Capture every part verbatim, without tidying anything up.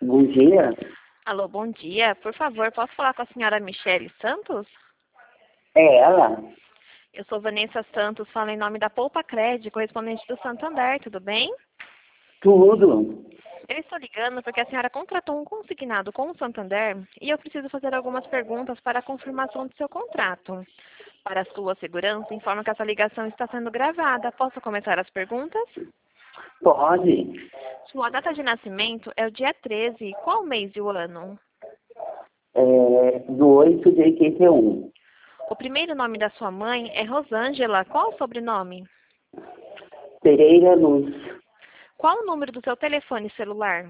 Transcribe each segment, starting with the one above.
Bom dia. Alô, bom dia. Por favor, posso falar com a senhora Michele Santos? É ela? Eu sou Vanessa Santos, falo em nome da Poupa Cred, correspondente do Santander, tudo bem? Tudo. Eu estou ligando porque a senhora contratou um consignado com o Santander e eu preciso fazer algumas perguntas para a confirmação do seu contrato. Para a sua segurança, informo que essa ligação está sendo gravada. Posso começar as perguntas? Pode. Sua data de nascimento é o dia treze. Qual mês e o ano? É, do oito de oitenta e um. O primeiro nome da sua mãe é Rosângela. Qual o sobrenome? Pereira Luz. Qual o número do seu telefone celular?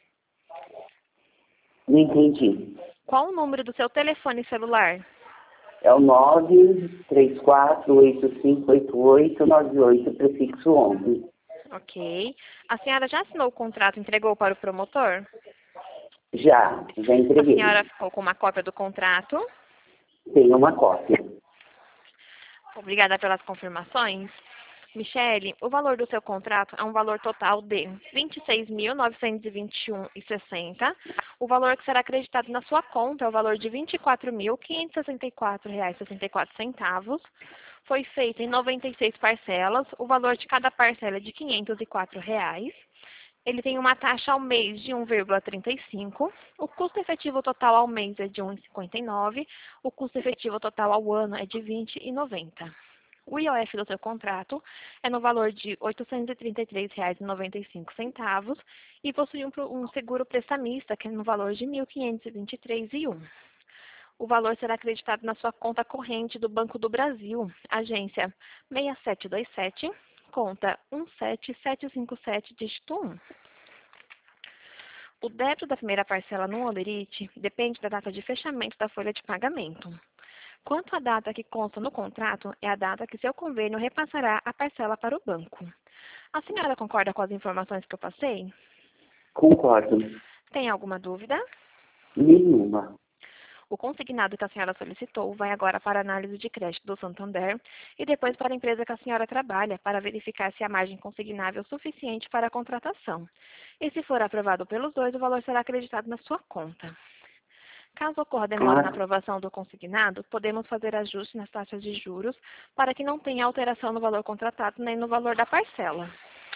Não entendi. Qual o número do seu telefone celular? É o nove três quatro oito cinco oito oito nove oito, prefixo onze. Ok. A senhora já assinou o contrato e entregou para o promotor? Já, já A entreguei. senhora ficou com uma cópia do contrato? Tenho uma cópia. Obrigada pelas confirmações. Michele, o valor do seu contrato é um valor total de vinte e seis mil novecentos e vinte e um reais e sessenta centavos. O valor que será acreditado na sua conta é o valor de vinte e quatro mil quinhentos e sessenta e quatro reais e sessenta e quatro centavos. Foi feito em noventa e seis parcelas. O valor de cada parcela é de quinhentos e quatro reais. Ele tem uma taxa ao mês de um vírgula trinta e cinco. O custo efetivo total ao mês é de um vírgula cinquenta e nove. O custo efetivo total ao ano é de vinte e noventa. O I O F do seu contrato é no valor de oitocentos e trinta e três reais e noventa e cinco centavos e possui um, um seguro prestamista que é no valor de mil quinhentos e vinte e três reais e um. O valor será acreditado na sua conta corrente do Banco do Brasil, agência seis sete dois sete, conta um sete sete cinco sete, dígito um. O débito da primeira parcela no Olerite depende da data de fechamento da folha de pagamento. Quanto à data que consta no contrato, é a data que seu convênio repassará a parcela para o banco. A senhora concorda com as informações que eu passei? Concordo. Tem alguma dúvida? Nenhuma. O consignado que a senhora solicitou vai agora para a análise de crédito do Santander e depois para a empresa que a senhora trabalha para verificar se a margem consignável é suficiente para a contratação. E se for aprovado pelos dois, o valor será acreditado na sua conta. Caso ocorra demora na Ah, aprovação do consignado, podemos fazer ajustes nas taxas de juros para que não tenha alteração no valor contratado nem no valor da parcela.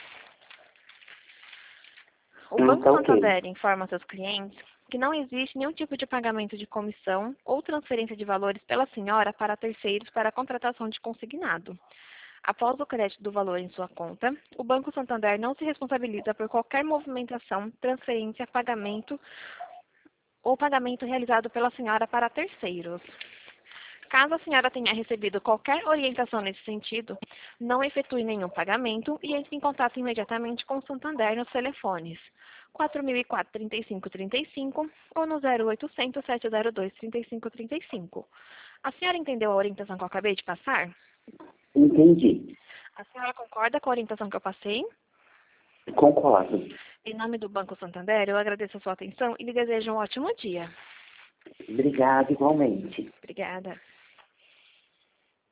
O ah, Banco tá ok. Santander informa seus clientes que não existe nenhum tipo de pagamento de comissão ou transferência de valores pela senhora para terceiros para a contratação de consignado. Após o crédito do valor em sua conta, o Banco Santander não se responsabiliza por qualquer movimentação, transferência, pagamento ou pagamento realizado pela senhora para terceiros. Caso a senhora tenha recebido qualquer orientação nesse sentido, não efetue nenhum pagamento e entre em contato imediatamente com o Santander nos telefones quatro mil e quatro, trinta e cinco, trinta e cinco ou no zero oitocentos, sete zero dois, trinta e cinco, trinta e cinco. A senhora entendeu a orientação que eu acabei de passar? Entendi. A senhora concorda com a orientação que eu passei? Concordo. Em nome do Banco Santander, eu agradeço a sua atenção e lhe desejo um ótimo dia. Obrigado igualmente. Obrigada.